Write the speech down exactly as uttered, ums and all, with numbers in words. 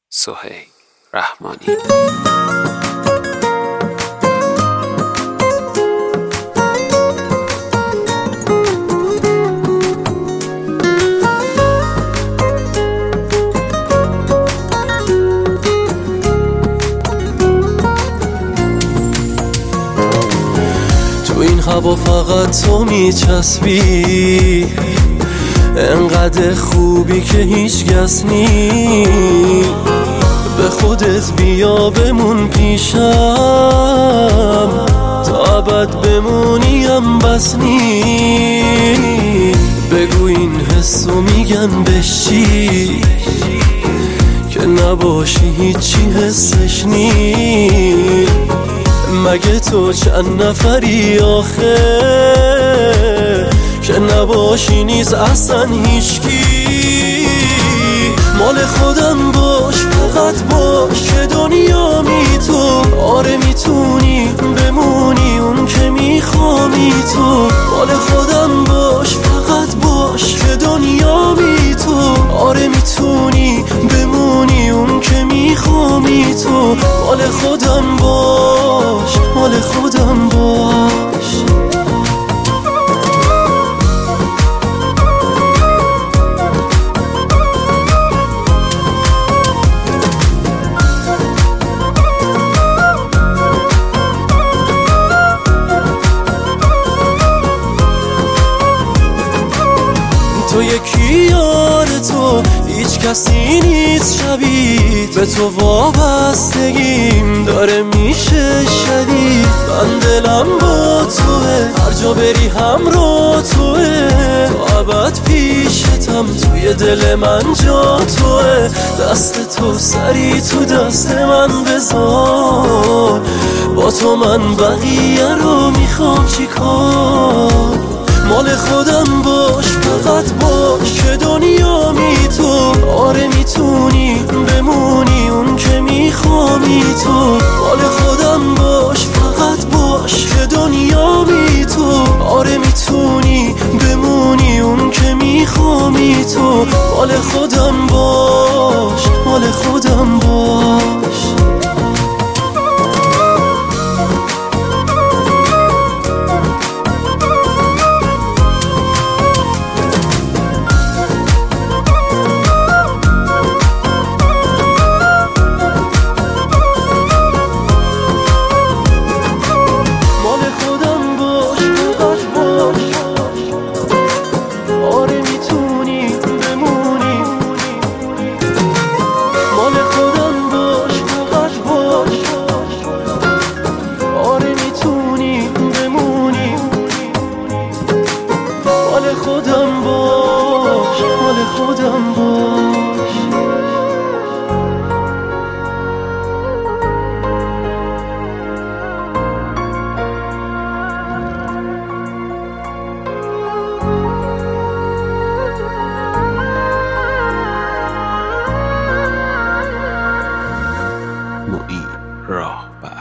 سهیل رحمانی. تو این هوا فقط تو میچسبی، انقدر خوبی که هیچ کس نی. به خودت بیا بمون پیشم، تا ابد بمونیم بس نی. بگو این حسو میگن بشی، که نباشی هیچی حسش نی. مگه تو چند نفری آخه که نباشی نیست اصلا هیچکی. مال خودم باش، فقط باش که دنیا می تو. آره میتونی بمونی اون که میخوامی تو. مال خودم باش، فقط باش که دنیا می تو. آره میتونی بمونی اون که میخوامی تو. مال خودم باش، مال خودم باش. تو یکی یار تو، هیچ کسی نیست شبیه به تو. وابستگیم داره میشه شدید. من دلم با توه، هر جا بری همراه توه. تو ابد پیشتم، توی دل من جا توه. دست تو سری تو دست من بذار، با تو من بقیه رو میخوام چیکار. مال خودم باش، فقط باش که دنیا می تو. آره میتونی بمونی اون که میخوامی تو. مال خودم باش، فقط باش که دنیا می تو. آره میتونی بمونی اون که میخوامی تو. مال خودم باش، مال خودم باش. خودم باش، مال خودم باش. معین راهبر.